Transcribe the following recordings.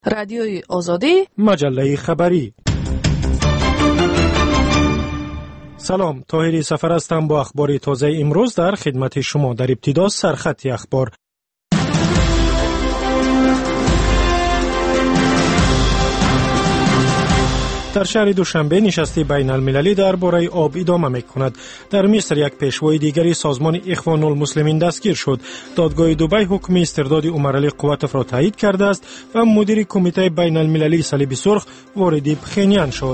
رادیوی آزادی، مجله خبری. سلام، طاهری سفر هستم با اخبار تازه امروز در خدمت شما. در ابتدا سرخط اخبار. در شهر دوشنبه نشست بین المللی درباره آب ادامه می‌کند. در مصر یک پیشوای دیگری سازمان اخوان المسلمین دستگیر شد. دادگاه دبی حکم استرداد عمرعلی قواتوف را تایید کرده است و مدیر کمیته بین المللی صلیب سرخ وارد پخینیان شد.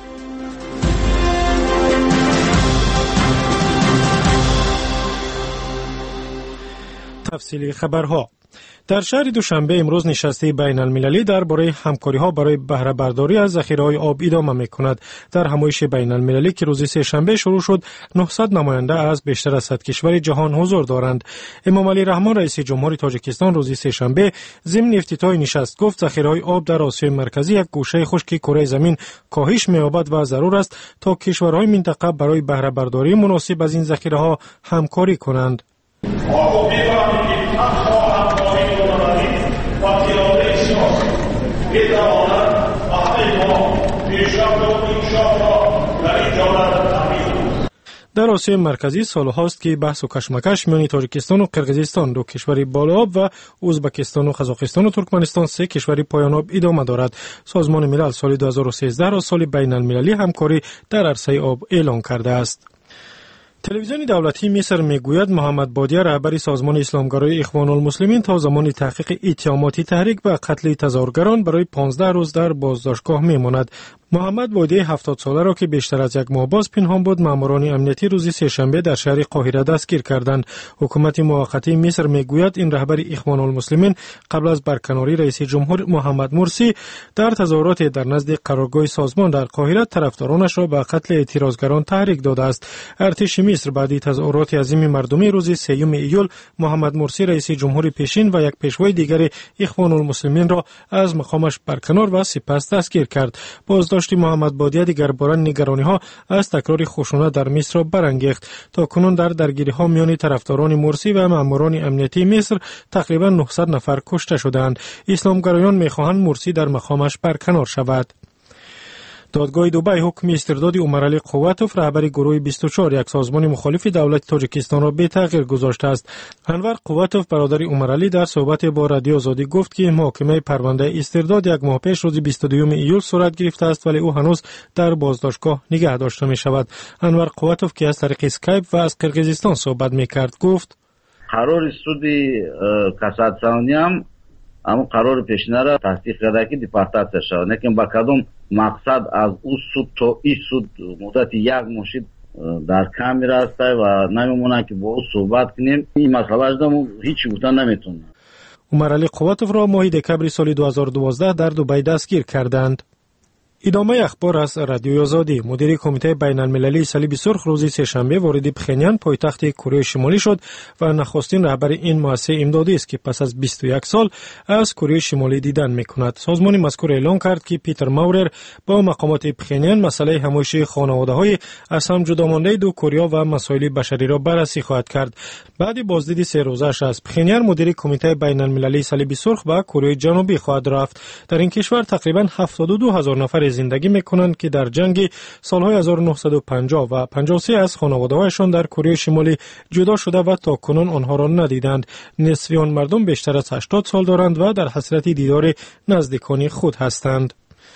تفصیلی خبرها. در شهر دوشنبه امروز نشسته بین المللی درباره همکاری‌ها برای بهره برداری از ذخیره‌های آب ادامه می‌کند. در همایش بین المللی که روز سه‌شنبه شروع شد، 900 نماینده از بیشتر از 100 کشور جهان حضور دارند. امام علی رحمان رئیس جمهوری تاجیکستان روز سه‌شنبه ضمن افتتاح نشست گفت ذخیره‌های آب در آسیای مرکزی یک گوشه خشک کره زمین کاهش می‌یابد و ضرور است تا کشورهای منطقه برای بهره برداری مناسب از این ذخیره‌ها همکاری کنند. در آسیای مرکزی سالهاست که بحث و کشمکش میان تاجیکستان و قرقیزستان، دو کشور بالاب، و ازبکستان و قزاقستان و ترکمنستان، سه کشور پایان‌آب ادامه دارد. سازمان ملل سال 2013 را سال بین المللی همکاری در عرصه آب اعلان کرده است. تلویزیون دولتی مصر میگوید محمد بادیه رهبر سازمان اسلامگرای اخوان المسلمین تا زمان تحقیق اتهامات تحریک به قتل تظاهرگران برای 15 روز در بازداشتگاه میماند. محمد بادیه 70 ساله را که بیشتر از یک ماه باز پنهان بود، ماموران امنیتی روز سه‌شنبه در شهر قاهره دستگیر کردند. حکومت موقتی مصر میگوید این رهبر اخوان المسلمین قبل از برکناری رئیس جمهور محمد مرسی در تظاهرات در نزد قرارگاه سازمان در قاهره طرفدارانش را به قتل اعتراضگران تحریک داده است. ارتش مصر بعد تظاهرات عظیم مردمی روز 3 ایول محمد مرسی رئیس جمهور پیشین و یک پیشوای دیگر اخوان المسلمین را از مقامش برکنار و سپس دستگیر کرد. بازداشت محمد بادیه دیگر بار نگرانی‌ها از تکرار خشونت در مصر را برانگیخت. تا کنون در درگیری‌ها میان طرفداران مرسی و ماموران امنیتی مصر تقریبا 900 نفر کشته شدند. اسلامگرایان می‌خواهند مرسی در مقامش برکنار شود. دادگاه دبی حکم استرداد عمرعلی قواتوف رهبر گروه 24 یک سازمان مخالف دولت تاجیکستان را به تغییر گذاشته است. انور قواتوف برادر عمرعلی در صحبت با رادیو آزادی گفت که محاکمه پرونده استرداد یک ماه پیش روز 22 ایول صورت گرفته است ولی او هنوز در بازداشتگاه نگه داشته می شود. انور قواتوف که از طریق اسکایپ و از قرقیزستان صحبت می کرد گفت قرار سودی کاساتسیونی هم اما قرار پیشینه را تصدیق کرده که دیپارتاسیا شود، لیکن با کدام مقصد از او سود تا این سود مدت یک ماه در کم میرسته و نمیمونه که با او صحبت کنیم. این مسئله دارم هیچ گفتن نمیتونه. عمرعلی قواتوف را ماه دکمبر سال 2012 در دبی دستگیر کردند. ادامه اخبار از رادیوی آزادی. مدیر کمیته بین المللی صلیب سرخ روز سه‌شنبه وارد پخینیان پایتخت کره شمالی شد و نخستین رهبر این مؤسسه امدادی است که پس از 21 سال از کره شمالی دیدن میکند. سازمان مذکور اعلان کرد که پیتر ماورر با مقامات پخینیان مسئله همایش خانواده‌های از هم جدا مانده دو کره و مسائل بشری را بررسی خواهد کرد. بعد بازدید 3 روزه از پخینیان، مدیر کمیته بین المللی صلیب سرخ به کره جنوبی خواهد رفت. در این کشور تقریبا 72000 نفر زندگی میکنند که در جنگ سالهای 1950 و 53 از خانواده‌هایشان در کره شمالی جدا شده و تا کنون آنها را ندیدند. نصف آن مردم بیشتر از 80 سال دارند و در حسرت دیدار نزدیکان خود هستند.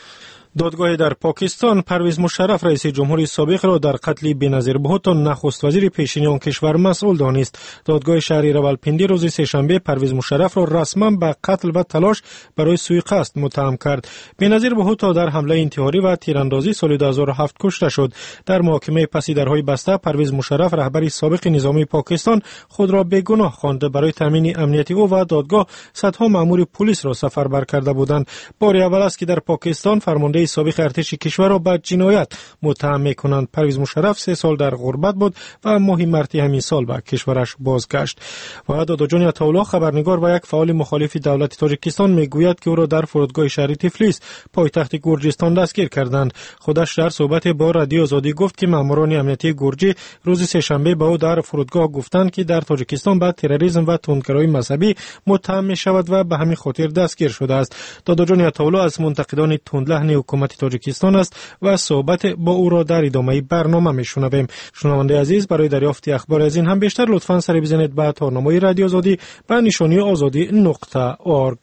دادگاه در پاکستان پرویز مشرف رئیس جمهوری سابق را در قتل بینظیر بهوتو نخست وزیر پیشین آن کشور مسئول دانست. دادگاه شهری راولپیندی روز سه‌شنبه پرویز مشرف را رسما به قتل و تلاش برای سوءقصد متهم کرد. بینظیر بهوتو در حمله انتحاری و تیراندازی سال 2007 کشته شد. در محاکمه پسی درهای بسته پرویز مشرف رهبر سابق نظامی پاکستان خود را بیگناه خواند. برای تامین امنیت او و دادگاه صدها مأمور پلیس را سفربر کرده بودند. بار اول است که در پاکستان فرمانده نیروی سابق ارتش کشور را به جنایت متهم می‌کنند. پرویز مشرف 3 سال در غربت بود و ماه مارس همین سال به کشورش بازگشت. و داداجان عطاالله خبرنگار و یک فعال مخالف دولت تاجیکستان میگوید که او را در فرودگاه شهر تفلیس پایتخت گرجستان دستگیر کردند. خودش در صحبت با رادیو آزادی گفت که ماموران امنیتی گرجی روز سه‌شنبه به او در فرودگاه گفتند که در تاجیکستان به تروریسم و تندکاری مذهبی متهم می‌شود و به همین خاطر دستگیر شده است. داداجان عطاالله از منتقدان تندلهن حکومت تاجیکستان است و صحبت با او را در ادامه برنامه میشنویم. شنونده عزیز، برای دریافت اخبار از این هم بیشتر لطفاً سر بزنید به تارنامه رادیو آزادی به نشانی azadi.org.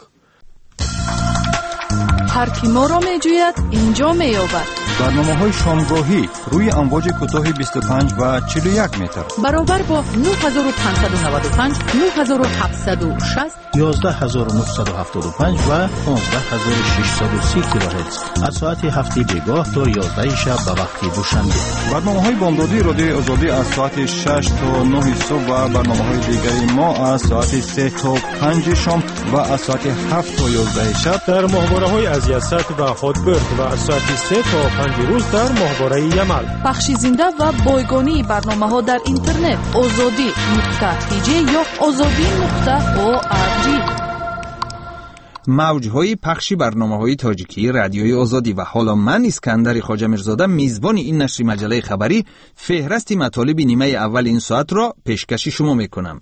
هر کی ما را می‌جوید اینجا می‌یابد. برنامه‌های شامگاهی روی امواج کوتاه 25 و 41 متر برابر با 9595 9760 11975 و 15630 کیلوهرتز از ساعت 7 بیگاه تا 11 شب به وقت دوشنبه. برنامه‌های بامدادی رادیو آزادی از ساعت 6 تا 9 صبح و برنامه‌های دیگری ما از ساعت 3 تا 5 شام و از ساعت 7 تا 11 شب در ماهواره‌های از یست و هاتبرد و از ساعت 3 تا 5 روز در ماهواره یمل. بخش زنده و بایگانی برنامه‌ها در اینترنت azadi.tj یا azadi.org. موج‌های پخش برنامه‌های تاجیکی رادیوی آزادی و حالا من اسکندر خواجه میرزاده میزبان این نشر مجله خبری فهرست مطالب نیمه اول این ساعت را پیشکش شما میکنم.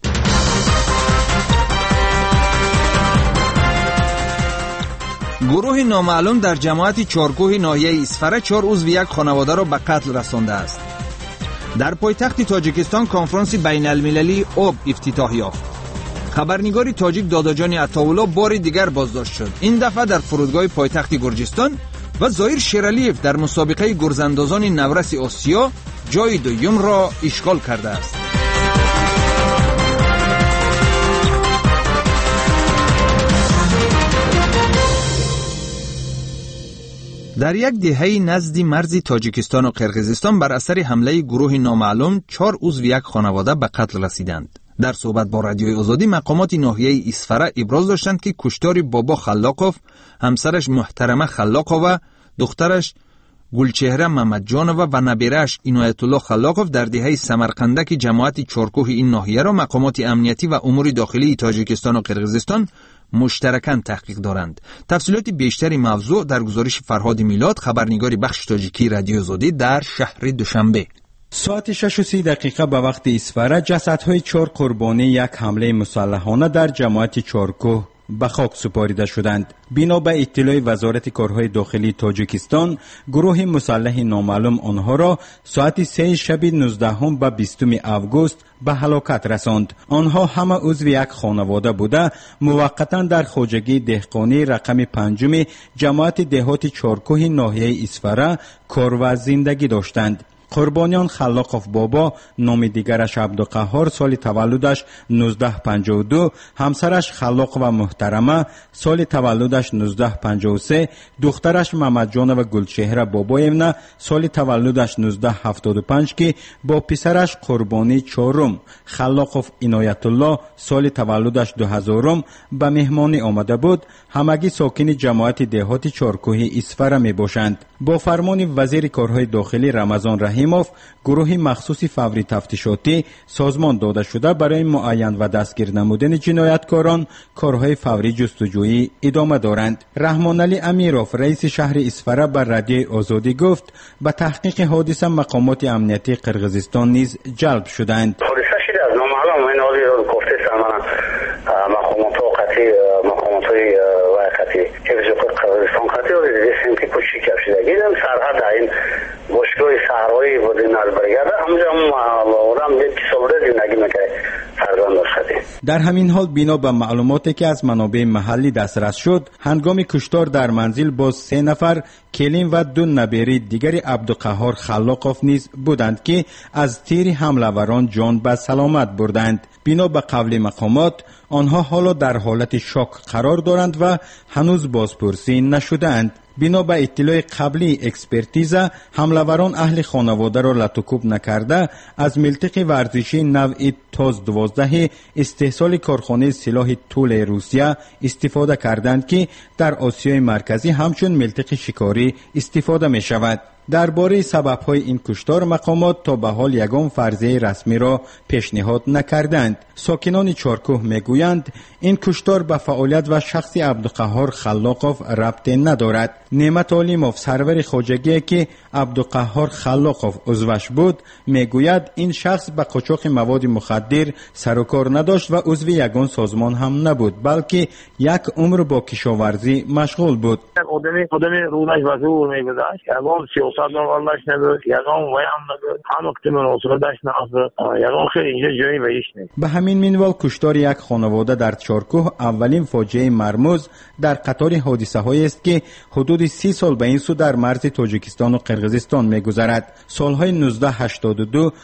گروه نامعلوم در جماعت چارکوه ناحیه اسفره 4 عضو یک خانواده را به قتل رسانده است. در پایتخت تاجیکستان کنفرانس بین المللی آب افتتاح یافت. خبرنگار تاجیک داداجان عطاالله بار دیگر بازداشت شد. این دفعه در فرودگاه پایتخت گرجستان و ظاهر شیرالیف در مسابقه گرزاندازان نورس آسیا جای دوم را اشغال کرده است. در یک دهه نزد مرز تاجیکستان و قرقیزستان بر اثر حمله گروه نامعلوم 4 عضو یک خانواده به قتل رسیدند. در صحبت با رادیوی آزادی مقامات ناحیه اسفره ابراز داشتند که کشتار بابا خلاقوف، همسرش محترمه خلاقوف، دخترش گلچهره محمدجانова و نبیره‌اش عنایت الله خلاقوف در دهه سمرقندک جماعت چارکوه این ناحیه را مقامات امنیتی و امور داخلی تاجیکستان و قرقیزستان مشترکاً تحقیق دارند. تفصیلات بیشتری موضوع در گزارش فرهاد میلاد، خبرنگار بخش تاجیکی رادیو آزادی در شهر دوشنبه. ساعت 6:30 به وقت اسفره جسدهای 4 قربانی یک حمله مسلحانه در جماعت چارکوه به خاک سپاریده شدند. بنا به اطلاع وزارت کارهای داخلی تاجیکستان، گروه مسلح نامعلوم آنها را ساعت 3 شب 19 به 20 اوگوست به هلاکت رساند. آنها همه عضو یک خانواده بوده موقتا در خواجگی دهقانی رقم 5 جماعت دهات چارکوه ناحیه اسفره کار و زندگی داشتند. قربانیان خلاقوف بابا، نام دیگرش عبدالقهار، سال تولدش 1952، همسرش خلاق و محترمه، سال تولدش 1953، دخترش محمدجانova گلچهره بابایونا، سال تولدش 1975 که با پسرش قربانی چهارم خلاقوف عنایت الله، سال تولدش 2000 به مهمانی آمده بود. همگی ساکن جماعت دهات چارکوه اسفره می باشند. با فرمان وزیر کارهای داخلی رمضان رحیموف، گروه مخصوص فوری تفتیشاتی سازمان داده شده برای معین و دستگیر نمودن جنایتکاران کارهای فوری جستجویی ادامه دارند. رحمان علی امیروف، رئیس شهر اسفره، بر رادیو آزادی گفت به تحقیق حادثه مقامات امنیتی قرقیزستان نیز جلب شدند. سرحد این باشگاه صحرایی بود این البرگرده همونجا آدم یک سالده زندگی میکنه فرزند داشته. در همین حال بنا به معلوماتی که از منابع محلی دسترس شد، هنگام کشتار در منزل باز 3 نفر کلیم و 2 نبیری دیگری عبدالقهار خلاقوف نیز بودند که از تیر حمله‌وران جان به سلامت بردند. بنا به قول مقامات آنها حالا در حالت شوک قرار دارند و هنوز بازپرسی نشدند. بنا به اطلاع قبلی اکسپرتیزه، حمله‌وران اهل خانواده را لطوکوب نکرده از ملتق ورزشی نوع تاز 12 استحصال کارخانه سلاح طول روسیه استفاده کردند که در آسیای مرکزی همچون ملتق شکاری استفاده می شود. درباره سبب‌های این کشتار مقامات تا به حال یگان فرضیه رسمی را پیشنهاد نکردند. ساکنان چارکوه میگویند این کشتار به فعالیت و شخص عبدالقهار خلاقوف ربط ندارد. نعمت علیموف سرور خواجگی که عبدالقهار خلاقوف عضوش بود میگوید این شخص به قاچاق مواد مخدر سر و کار نداشت و عضو یگان سازمان هم نبود، بلکه یک عمر با کشاورزی مشغول بود. آدمی رونش و زور میگذاشت، یگان سیاست نوالش نبود، یگان ویم نبود، هم اکتمال اصول داشت نبود، یگان خیلی اینجا جایی بهش نیست. به همین منوال کشتار یک خانواده در چارکوه اولین فاجعه مرموز در قطار حادثه هایی است که حدود 30 سال به این سو در مرز تاجیکستان و قرقیزستان میگذرد. سالهای 1982،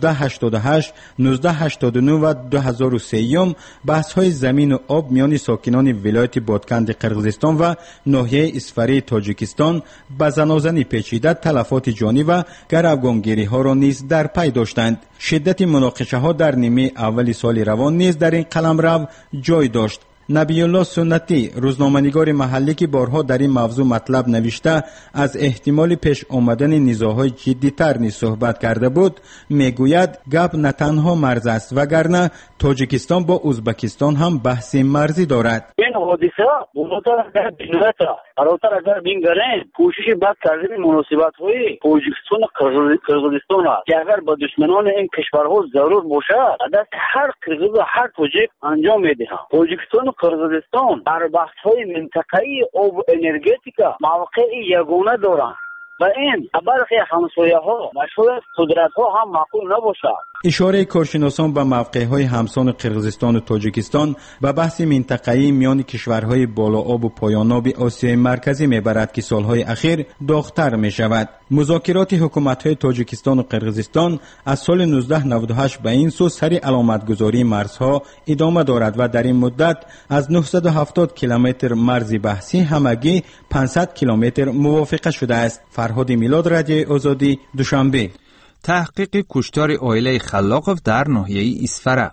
1988، 1989 و 2003 بحث های زمین و آب میان ساکنان ولایت بادکند قرقیزستان و ناحیه اسفری تاجیکستان به زنازنی پیچیده، تلفات جانی و گروگانگیری ها را نیز در پی داشتند. شدت مناقشه ها در نیمه اول سال روان نیز در این قلمرو جای داشت. نبی الله سنتی، روزنامه‌نگار محلی که بارها در این موضوع مطلب نوشته از احتمال پیش آمدن نزاع‌های جدی‌تر نیز صحبت کرده بود، میگوید گپ نه تنها مرز است وگرنه تاجیکستان با ازبکستان هم بحث مرزی دارد. این حادثه بزرگتر در بینویت فراتر اگر بینگرین کوشش بد کردن مناسبت‌های تاجیکستان و قرقیزستان است که اگر با دشمنان این کشورها ضرور باشد دست هر قرقیز و هر تاجیک انجام می‌دهند. تاجیکستان و قرقیزستان در بحث‌های منطقه‌ای آب و انرژتیکا موقع یگانه دارند و این برخی همسایه‌ها و شاید قدرت‌ها هم معقول نباشد. اشاره کارشناسان به موقع‌های همسان قرقیزستان و تاجیکستان و بحث منطقه‌ای میان کشورهای بالا آب و پایان آب آسیای مرکزی میبرد که سالهای اخیر داغ‌تر میشود. مذاکرات حکومت‌های تاجیکستان و قرقیزستان از سال 1998 به این سو سری علامتگذاری مرزها ادامه دارد و در این مدت از 970 کیلومتر مرز بحثی همگی 500 کیلومتر موافقه شده است. فرهاد میلاد، رادیو آزادی، دوشنبه. تحقیق کشتار عائله خلاقوف در ناحیه اسفره.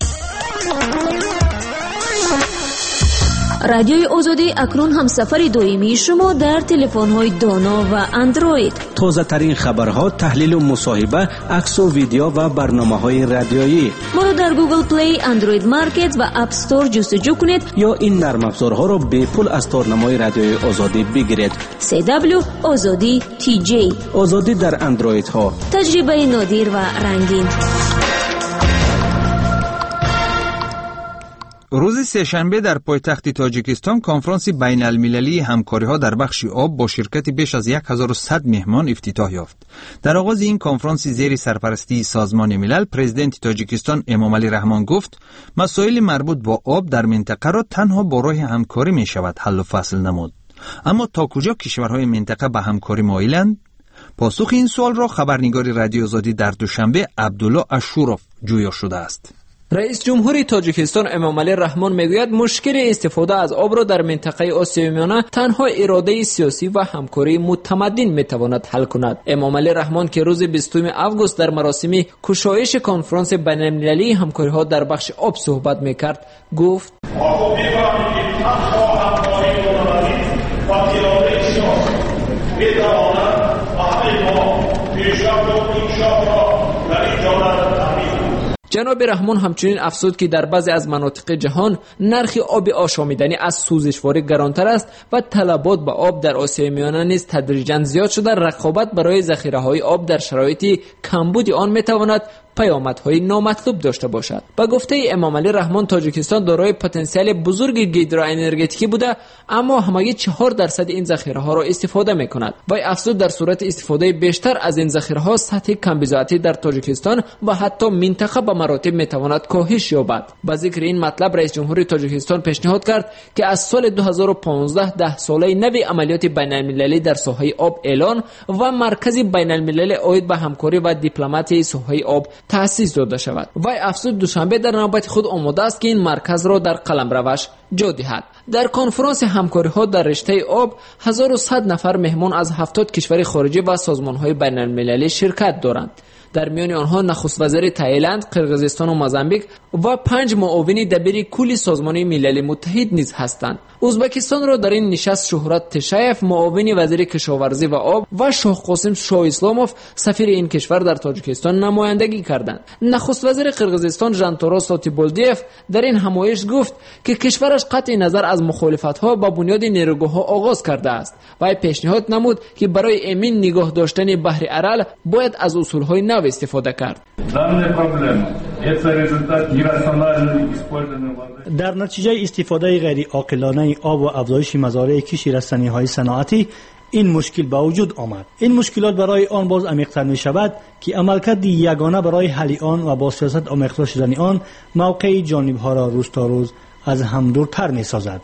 رادیوی آزادی اکنون هم سفر دائمی شما در تلفن‌های دانا و اندروید. تازه ترین خبرها، تحلیل و مصاحبه، عکس و ویدیو و برنامه‌های رادیویی. ما را در گوگل پلی، اندروید مارکت و اپ استور جستجو کنید یا این نرم افزارها را به پول از تارنمای رادیوی آزادی بگیرید. CW آزادی TJ. آزادی در اندروید ها. تجربه نادر و رنگین. روز سه‌شنبه در پایتخت تاجیکستان کنفرانس بین المللی همکاری ها در بخش آب با شرکت بیش از 1100 مهمان افتتاح یافت. در آغاز این کنفرانس زیر سرپرستی سازمان ملل، پرزیدنت تاجیکستان امامعلی رحمان گفت مسائل مربوط با آب در منطقه را تنها با راه همکاری می شود حل و فصل نمود. اما تا کجا کشورهای منطقه به همکاری مایلند؟ پاسخ این سوال را خبرنگار رادیو آزادی در دوشنبه عبدالله اشوروف جویا شده است. رئیس جمهوری تاجیکستان امامعلی رحمان میگوید مشکل استفاده از آب را در منطقه آسیای میانه تنها اراده سیاسی و همکاری متمدن میتواند حل کند. امامعلی رحمان که روز 20 آگوست در مراسم گشایش کنفرانس بین المللی همکاری ها در بخش آب صحبت میکرد گفت جناب رحمان همچنین افزود که در بعضی از مناطق جهان نرخ آب آشامیدنی از سوزشواری گرانتر است و طلبات به آب در آسیای میانه نیز تدریجاً زیاد شده. رقابت برای ذخیره‌های آب در شرایط کمبود آن میتواند پیامدهای نامطلوب داشته باشد. با گفته امامعلی رحمان تاجیکستان دارای پتانسیل بزرگ هیدروانرژتیکی بوده، اما همگی 4% این ذخیره‌ها را استفاده می‌کند. و افزود در صورت استفاده بیشتر از این ذخیره‌ها سطح کمبزاعتی در تاجیکستان و حتی منطقه به مراتب می‌تواند کاهش یابد. با ذکر این مطلب رئیس جمهوری تاجیکستان پیشنهاد کرد که از سال 2015 10 ساله نوی عملیات بین‌المللی در ساحه آب اعلان و مرکز بین‌المللی عاید به همکاری و دیپلماسی ساحه آب تأسیس داده شود. وی افزود دوشنبه در نوبت خود آماده است که این مرکز را در قلمروش جا دهد. در کنفرانس همکاری ها در رشته آب 1100 نفر مهمان از 70 کشور خارجی و سازمان های بین المللی شرکت دارند. در میان آنها نخست وزیر تایلند، قرقیزستان و موزامبیک و 5 معاون دبیر کل سازمان ملل متحد نیز هستند. ازبکستان را در این نشست شهرت تشایف، معاون وزیر کشاورزی و آب، و شاه قاسم شاه اسلاموف، سفیر این کشور در تاجیکستان نمایندگی کردند. نخست وزیر قرقیزستان ژانتورا ساتیبولدیف در این همایش گفت که کشورش قطع نظر از مخالفت‌ها با بنیاد نیروگاه‌ها آغاز کرده است و پیشنهاد نمود که برای امین نگاه داشتن بحر ارال باید از اصول‌های نو استفاده کرد. در نتیجه استفاده غیر عاقلانه آب و افزایش مزارع کشت رسانی‌های صنعتی این مشکل به وجود آمد. این مشکلات برای آن باز عمیق‌تر می شود که عملکرد یگانه برای حل آن و با سیاست آمیخته شدن آن موقع جانب‌ها را روز تا روز از هم دورتر می سازد.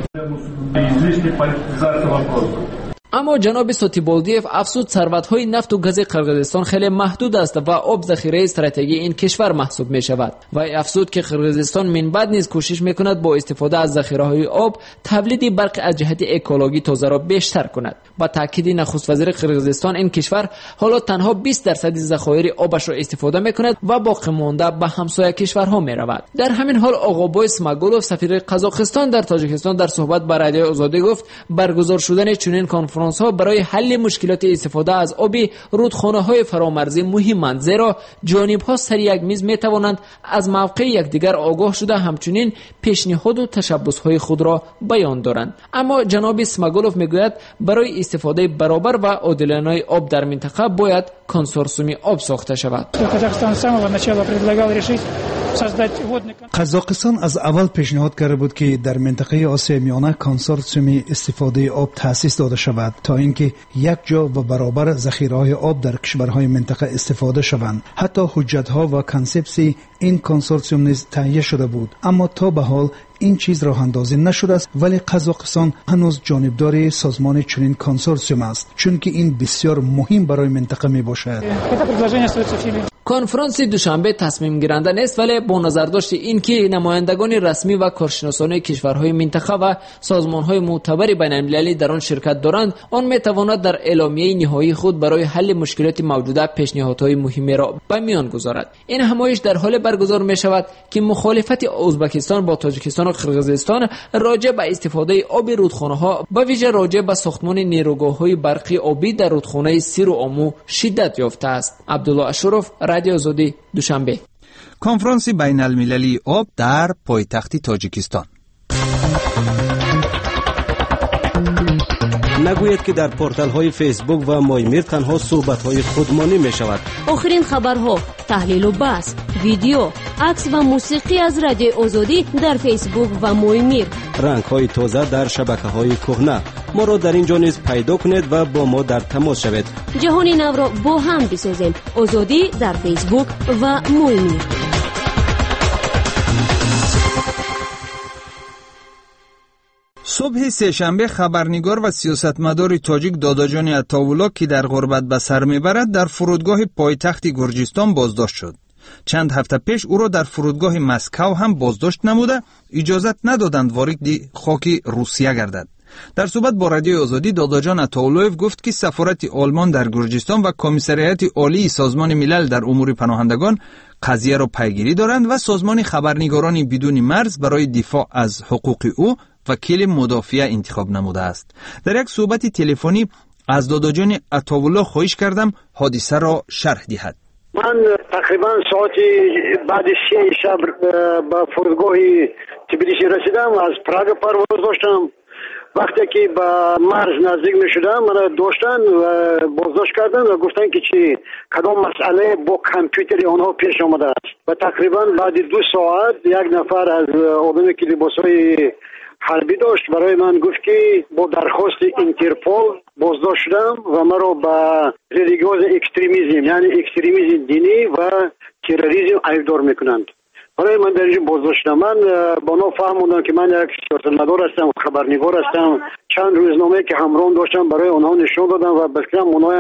اما جناب ساتیبولدیف افزود ثروت‌های نفت و گاز قرقیزستان خیلی محدود است و آب ذخیره استراتژی این کشور محسوب می شود. و افزود که قرقیزستان من بعد نیز کوشش می کند با استفاده از ذخیره‌های آب تولید برق از جهت اکولوژی تازه را بیشتر کند. با تاکید نخست وزیر قرقیزستان این کشور حالا تنها 20% ذخایر آبش را استفاده می کند و باقی مانده به همسایه کشورها می رود. در همین حال آقابای اسماگولوف سفیر قزاقستان در تاجیکستان در صحبت با رادیو آزادی گفت برگزار شدن چنین کنفرانس ها برای حل مشکلات استفاده از آب رودخانه‌های فرامرزی مهمند، زیرا جانب‌ها سر یک میز می‌توانند از موقع یکدیگر آگاه شده همچنین پیشنهاد و تشبس‌های خود را بیان دارند. اما جناب اسماگولوف میگوید برای استفاده برابر و عادلانه آب در منطقه باید کنسورسیوم آب ساخته شود. قزاقستان از اول پیشنهاد کرده بود که در منطقه آسیای میانه کنسورسیوم استفاده آب تأسیس داده شود تا اینکه یک جا و برابر ذخیره‌های آب در کشورهای منطقه استفاده شوند. حتی حجت‌ها و کانسپسی این کنسورسیوم نیز تهیه شده بود، اما تا به حال این چیز راه اندازی نشده است. ولی قزاقستان هنوز جانبدار سازمان چنین کنسورسیوم است، چون که این بسیار مهم برای منطقه می باشد. کنفرانس دوشنبه تصمیم گیرنده نیست، ولی با نظر داشت این که نمایندگان رسمی و کارشناسان کشورهای منطقه و سازمانهای معتبر بین المللی در آن شرکت دارند، آن میتواند در اعلامیه نهایی خود برای حل مشکلات موجوده پیشنهادهای مهمی را به میان گذارد. این همایش در حال برگزار می شود که مخالفت ازبکستان با تاجیکستان و قرقیزستان راجع به استفاده آب رودخانه‌ها به ویژه راجع به ساختمان نیروگاه‌های برقی آبی در رودخانه سیر و آمو شدت یافته است. عبدالله اشرف، رادیو آزادی، دوشنبه. کنفرانس بین المللی آب در پایتخت تاجیکستان. نگوید که در پورتال های فیسبوک و مایمیر تنها صحبت های خودمانی می شود. آخرین خبرها، تحلیل و بحث، ویدیو، عکس و موسیقی از رادیو آزادی در فیسبوک و مایمیر. رنگ های تازه در شبکه های کهنه. ما را در اینجا نیز پیدا کنید و با ما در تماس شوید. جهان نو را با هم بسازیم. آزادی در فیسبوک و مایمیر. صبح سه‌شنبه خبرنگار و سیاستمدار تاجیک داداجان عطاولا که در غربت به سر میبرد در فرودگاه پایتخت گرجستان بازداشت شد. چند هفته پیش او را در فرودگاه مسکو هم بازداشت نموده اجازت ندادند وارد خاک روسیه گردد. در صحبت با رادیو آزادی داداجان عطاولایف گفت که سفارت آلمان در گرجستان و کمیسریات عالی سازمان ملل در امور پناهندگان قضیه را پیگیری دارند و سازمان خبرنگاران بدون مرز برای دفاع از حقوق او وکیل مدافع انتخاب نموده است. در یک صحبت تلفنی از داداجان عطاولا خواهش کردم حادثه را شرح دهد. من تقریبا ساعت بعد 3 شب به فرودگاه تبلیسی رسیدم. از پراگ پرواز داشتم. وقتی که به مرز نزدیک می شدم من داشتن و بازداشت کردن و گفتن که چی کدام مسئله با کامپیوتر آنها پیش آمده است. و تقریبا بعد 2 ساعت یک نفر از آدمی که لباسای حربی داشت برای من گفت که با درخواست اینترپول بازداشت شدم و مرا به ریلیگیوز اکستریمیزم یعنی اکستریمیزم دینی و تروریسم ایفدار میکنند. برای من در اینجا بازداشت شدم. من با اونا فهموندم که من یک سیاستمدار هستم، خبرنگار هستم. چند روزنامه که همراه داشتم برای اونها نشون دادم و بسیار اونها هم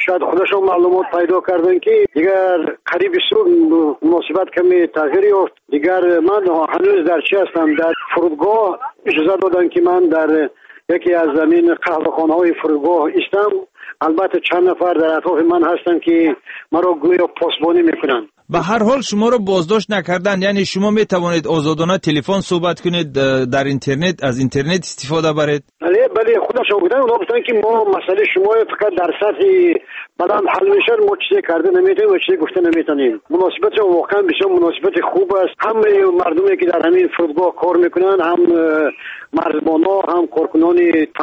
شاید خودشون معلومات پیدا کردن که دیگر قریب صبح مناسبت کمی تغییر یافت. دیگر من هنوز در چی هستم؟ در فرودگاه اجازه دادن که من در یکی از زمین قهوه‌خانه‌های فرودگاه استم. البته چند نفر در اطراف من هستن که مرا گویا پاسبانی میکنن. به هر حال شما رو بازداشت نکردن، یعنی شما می توانید آزادانه تلفن صحبت کنید، در اینترنت از اینترنت استفاده برید. بله خودشون بودن. اونا گفتن که ما مسئله شما فقط در سطح بلند حل میشه، ما چیزی کرده نمیتونیم و چیزی گفته نمیتونیم. مناسبت واقعا بسیار مناسبت خوب است. هم مردمی که در همین فرودگاه کار میکنن، هم مرزبانا، هم کارکنان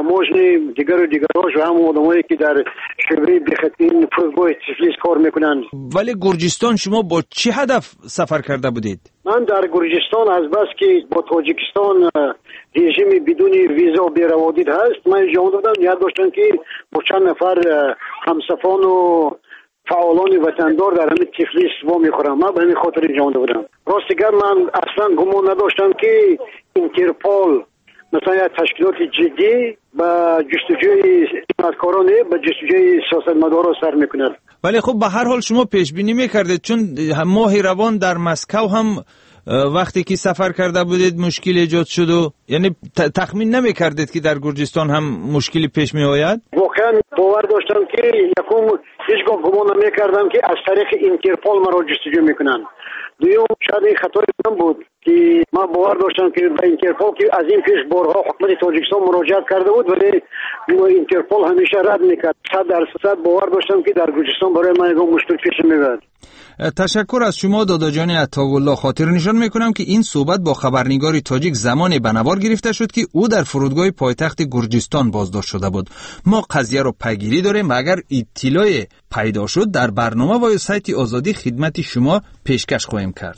تماشن دیگراش و هم آدمایی که در شبه بخطین فرودگاه تفلیس کار میکنن. ولی گرجستان شما با چه هدف سفر کرده بودید؟ من در گرجستان از بس که با تاجیکستان رژیم بدون ویزا بیروادید هست، من اجازه دادم یاد داشتم که با چند نفر همسفان و فعالان وطندار در همین تفلیس وا میخورم. من به همین خاطر اجازه دادم. راستگر من اصلا گمان نداشتم که اینترپول مثلا یک تشکیلات جدی با جستجوی جنایتکارانه با جستجوی سیاستمدارا سر میکنند. ولی خب به هر حال شما پیش بینی میکردید، چون ماه روان در مسکو هم وقتی که سفر کرده بودید مشکل ایجاد شد و یعنی تخمین نمیکردید که در گرجستان هم مشکلی پیش می آید؟ واقعا باور داشتم که یکم هیچگاه گمان نمیکردم که از طریق اینترپول مرا جستجو میکنن. دوم شاید این خطای من بود که من باور داشتم که به اینترپول که از این پیش بارها حکومت تاجیکستان مراجعت کرده بود ولی اینترپول همیشه رد میکرد. 100% باور داشتم که در گرجستان برای من یک مشکل پیش میاد. تشکر از شما دادا جان عطاالله. خاطر نشان میکنم که این صحبت با خبرنگاری تاجیک زمانی به نوار گرفته شد که او در فرودگاه پایتخت گرجستان بازداشت شده بود. ما قضیه رو پیگیری داریم و اگر اطلاعی پیدا شد در برنامه و سایت آزادی خدمت شما پیشکش خواهیم کرد.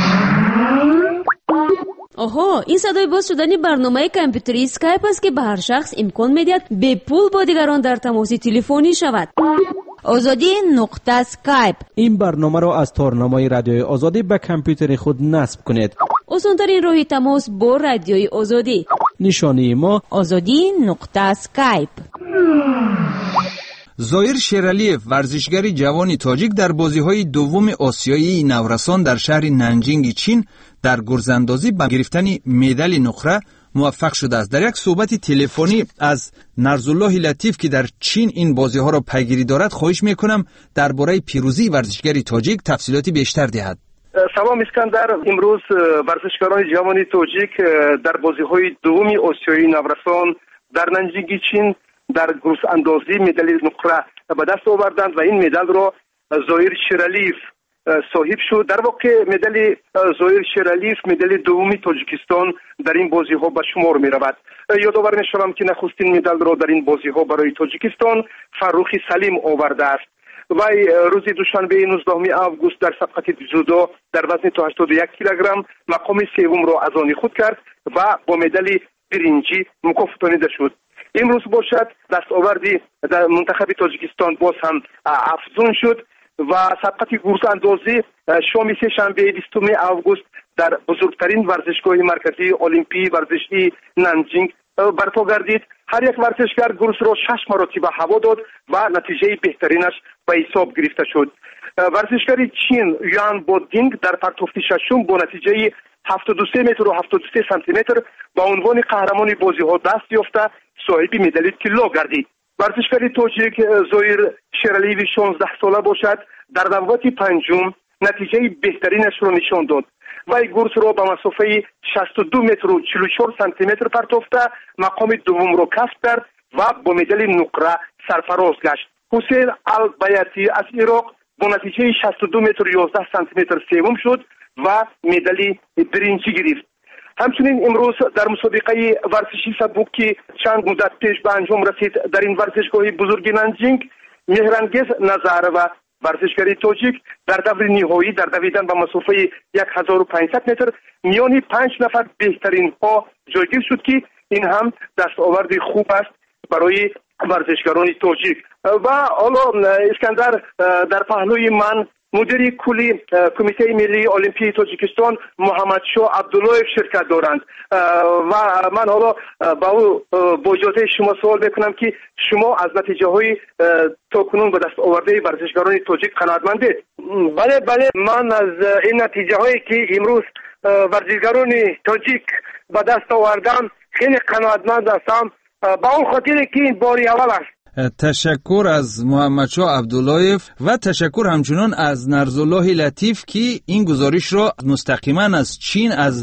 آها، این صدای باز شدن برنامه کامپیوتری اسکایپ است که به هر شخص امکان میدهد به پول با دیگران در تماس تلفنی شود. آزادی نقطه اسکایپ. این برنامه را از تارنمای رادیوی آزادی به کامپیوتر خود نصب کنید. آسان‌ترین راه تماس با رادیوی آزادی. نشانی ما آزادی نقطه اسکایپ. زایر شیرالیف ورزشگر جوان تاجیک در بازی‌های دوم آسیایی نورسان در شهر ننجینگ چین در گرزاندازی به گرفتن مدال نقره موفق شده است. در یک صحبت تلفنی از نرزالله لطیف که در چین این بازی‌ها را پیگیری دارد خواهش می‌کنم درباره پیروزی ورزشگر تاجیک تفصیلاتی بیشتر دهد. سلام اسکندر. امروز ورزشکاران جوان تاجیک در بازی‌های دوم آسیایی نورسان در ننجینگ چین در گرز اندازی مدال نقره به دست آوردند و این مدال را زایر شیرالیف صاحب شد. در واقع مدال زایر شیرالیف مدال دوم تاجیکستان در این بازی‌ها به شمار می‌رود. یادآور می‌شوم که نخستین مدال را در این بازی‌ها برای تاجیکستان فروخ سلیم آورده است. وی روز دوشنبه 19 آگوست در سبقت جودو در وزن تا 81 کیلوگرم مقام سوم را از آن خود کرد و با مدال برنجی مکافاتانیده شد. امروز باشد دستاوردی در منتخب تاجیکستان باز هم افزون شد و سبقت گرز اندازی شام سه شنبه 20 آگوست در بزرگترین ورزشگاه مرکزی المپی ورزشی نانجینگ برپا گردید. هر یک ورزشگر گرز را 6 مرتبه هوا داد و نتیجه بهترینش به حساب گرفته شد. ورزشگر چین یوان بودینگ در پرتافت ششم با نتیجه 73 متر و 73 سانتی متر با عنوان قهرمان بازی‌ها دست یافته صاحب مدال طلا گردید. ورزشکار تاجیک زایر شیرالیف 16 ساله باشد در دعوت پنجم نتیجه بهترینش را نشان داد. وی گرز را به مسافه 62 متر و 44 سانتی متر پرتافته مقام دوم را کسب کرد و با مدال نقره سرفراز گشت. حسین البیاتی از عراق با نتیجه 62 متر و 11 سانتی متر سوم شد و مدال برنجی گرفت. همچنین امروز در مسابقه ورزشی سبک که چند مدت پیش به انجام رسید در این ورزشگاه بزرگ نانجینگ، مهرانگیز نظر و ورزشگر تاجیک در دور نهایی در دویدن به مسافه 1500 متر میان 5 نفر بهترین ها جایگیر شد که این هم دستاورد خوب است برای ورزشکاران تاجیک. و حالا اسکندر در پهلوی من مدیر کلی کمیته ملی المپیک تاجیکستان محمد شاه عبداللهیف شرکت دارند و من حالا با اجازه شما سوال بکنم که شما از نتیجه های تاکنون به دست آورده ورزشکاران تاجیک قناعتمندید؟ بله من از این نتیجه هایی که امروز ورزشکاران تاجیک به دست آوردم خیلی قناعتمند هستم، با اون خاطر که این باری اول است. تشکر از محمد شاه عبداللهیف و تشکر همچنان از نرزالله لطیف که این گزارش را مستقیما از چین از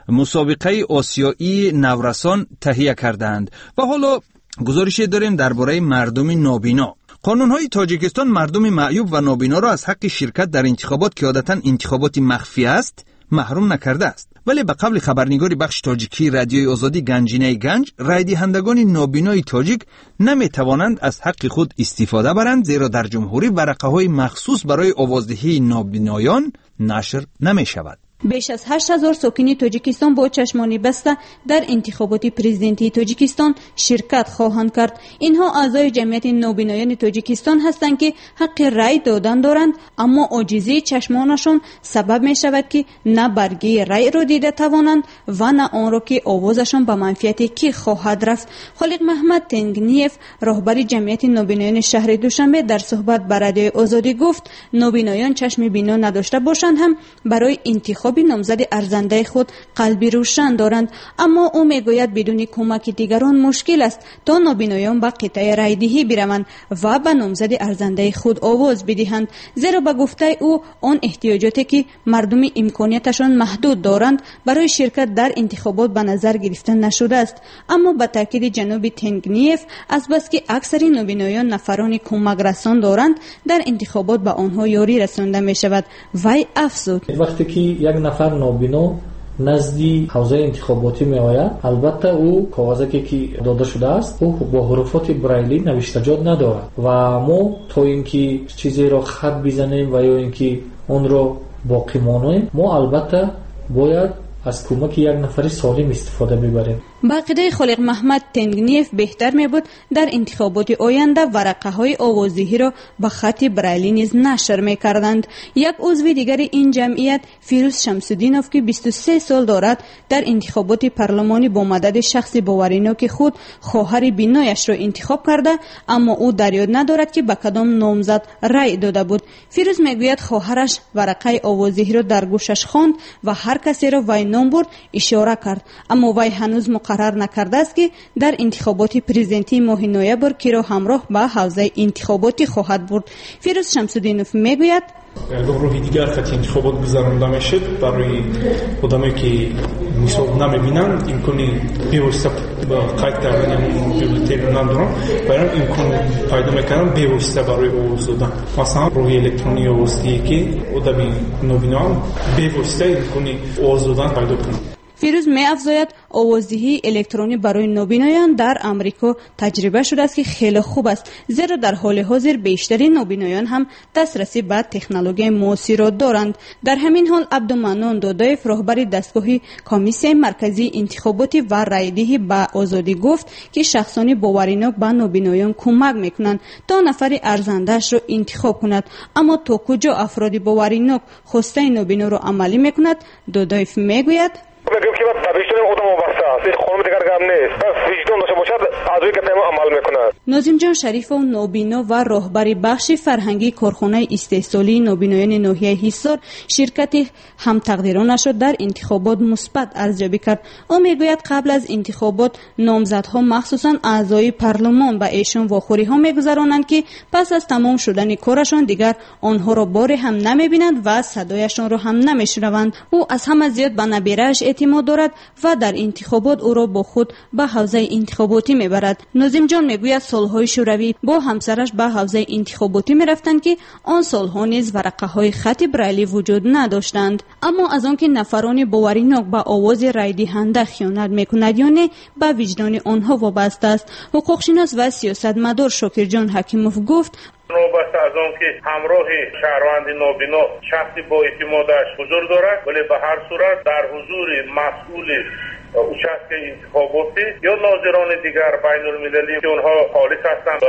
مسابقه آسیایی نورسان تهیه کردند. و حالا گزارشی داریم درباره مردم نابینا. قانون‌های تاجیکستان مردم معیوب و نابینا را از حق شرکت در انتخابات که عادتاً انتخابات مخفی است محروم نکرده است. ولی به قبل خبرنگار بخش تاجیکی رادیوی آزادی گنجینه گنج، رای دهندگان نابینای تاجیک نمیتوانند از حق خود استفاده برند، زیرا در جمهوری ورقه‌های مخصوص برای آوازدهی نابینایان نشر نمی‌شود. بیش از 8000 ساکن تاجیکستان با چشمانی بسته در انتخابات پرزیدنتی تاجیکستان شرکت خواهند کرد. اینها اعضای جمعیت نابینایان تاجیکستان هستند که حق رای دادن دارند، اما عاجزی چشمانشان سبب می شود که نه برگه رای را دیده توانند و نه آن را که آوازشان به منفیت کی خواهد رفت. خالق محمد تنگنیف، راهبر جمعیت نابینایان شهر دوشنبه، در صحبت با رادیوی آزادی گفت نابینایان چشم بینا نداشته باشند هم برای انتخاب نامزد ارزنده خود قلبی روشن دارند، اما او میگوید بدون کمک دیگران مشکل است تا نابینایان به قطعه رایدهی بروند و به نامزد ارزنده خود آواز بدهند، زیرا به گفته او آن احتیاجاتی که مردم امکانیتشان محدود دارند برای شرکت در انتخابات به نظر گرفته نشده است. اما به تاکید جناب تنگنیف، از بس که اکثر نابینایان نفران کمک رسان دارند در انتخابات به آنها یاری رسانده می شود. وی افزود وقتی که یک نفر نابینا نزدی حوزه انتخاباتی می آید، البته او کاغذی که داده شده است او با حروفات برایلی نوشته‌جات ندارد و ما تا اینکه چیزی را خط بزنیم و یا اینکه اون را باقی مانیم، ما البته باید از کمک یک نفر سالم استفاده ببریم. با عقیده خالق محمد تنگنیف بهتر می بود در انتخابات آینده ورقه های آوازدهی را به خط برایلی نیز نشر می کردند. یک عضو دیگر این جمعیت، فیروز شمس‌الدینوف که 23 سال دارد، در انتخابات پارلمانی با مدد شخص باوریناک خود خواهر بینایش را انتخاب کرده، اما او در یاد ندارد که به کدام نامزد رای داده بود. فیروز میگوید خواهرش ورقه آوازدهی را در گوشش خواند و هر کسی را وی نام برد اشاره کرد، اما وی هنوز قرار نکرده است که در انتخابات پرزیدنتی ماه نوامبر کی را همراه به حوزه انتخاباتی خواهد برد. فیروز شمس‌الدینوف میگوید گروه دیگر خط انتخابات گذرانده میشد برای آدمایی که حساب نمیبینند امکانی بی‌واسطه با قید کردن بیلیتن ندارن، برای امکان پیدا میکنن بی‌واسطه برای آواز دادن. مثلا روی الکترونی آوازدهی که آدمی نابینا بی‌واسطه امکانی آواز دادن پیدا کنه. فیروز می افزاید آوازدهی الکترونی برای نابینایان در امریکا تجربه شده است که خیلی خوب است، زیرا در حال حاضر بیشتری نابینایان هم دسترسی به تکنولوژی معاصر را دارند. در همین حال عبدالمنان دادایف، راهبر دستگاه کمیسیون مرکزی انتخاباتی و رایدهی به آزادی گفت که شخصانی باوریناک به نابینایان کمک میکنند تا نفر ارزنده‌اش را انتخاب کند، اما تا کجا افراد باوریناک خواسته نابینا را عملی میکند؟ دادایف میگوید میگم که بعد بیشتر آدم وابسته است، این خانم دیگر گام نیست، بس وجدان داشته باشد از روی کتاب عمل میکند. ناظم جان شریف و نابینا و راهبر بخش فرهنگی کارخانه استحصالی نابینایان ناحیه حصار شرکت هم تقدیرانش را در انتخابات مثبت ارزیابی کرد. او میگوید قبل از انتخابات نامزدها مخصوصا اعضای پارلمان به ایشان واخوری ها میگذرانند که پس از تمام شدن کارشان دیگر آنها را بار هم نمیبینند و صدایشان را هم نمیشنوند. او از همه زیاد به نبیره‌اش اعتماد دارد و در انتخابات او را با خود به حوزه انتخاباتی میبرد. ناظم جان میگوید سالهای شوروی با همسرش به حوزه انتخاباتی میرفتند که آن سالها نیز ورقه های خط برایلی وجود نداشتند، اما از آنکه نفران باوریناک به آواز رای دهنده خیانت میکند یا نه به وجدان آنها وابسته است. حقوقشناس و سیاستمدار شاکر جان حکیموف گفت نوبت از آن که همراه شهروند نابینا شخصی با اعتمادش حضور دارد، ولی به هر صورت در حضور مسئول участке انتخاباتی یا ناظران دیگر بین المللی که اونها خالص هستند و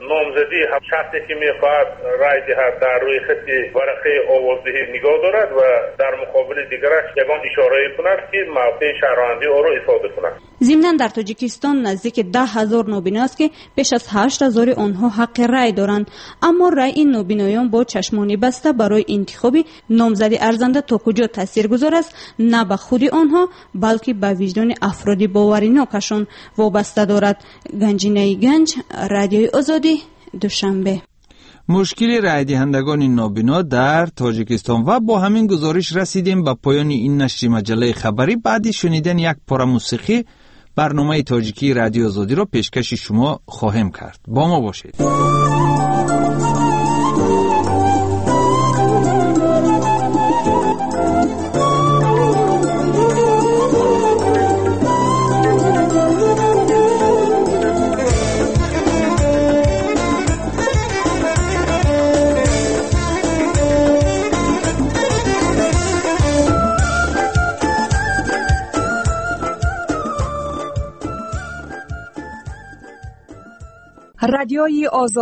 نامزدی شخصی که میخواهد رای دهد در روی خط ورقه آوازدهی نگاه دارد و در مقابل دیگرش یگان اشاره کند که موقع شهروندی او را ifade کند. ضمناً در تاجیکستان نزدیک 10,000 نوبینا است که بیش از 8,000 آنها حق رای دارند، اما رای این نوبینایان با چشمانی بسته برای انتخاب نامزد ارزنده تا کجا تاثیرگذار است نه به خود آنها بلکه به وجدان افراد باورناکشان وابسته دارد. گنجینه گنج، رادیوی آزادی، دوشنبه. مشکل رای دهندگان نابینا در تاجیکستان. و با همین گزارش رسیدیم به پایان این نشر مجله خبری. بعد شنیدن یک پاره موسیقی برنامه تاجیکی رادیو آزادی را پیشکش شما خواهیم کرد. با ما باشید. رادیوی آزادی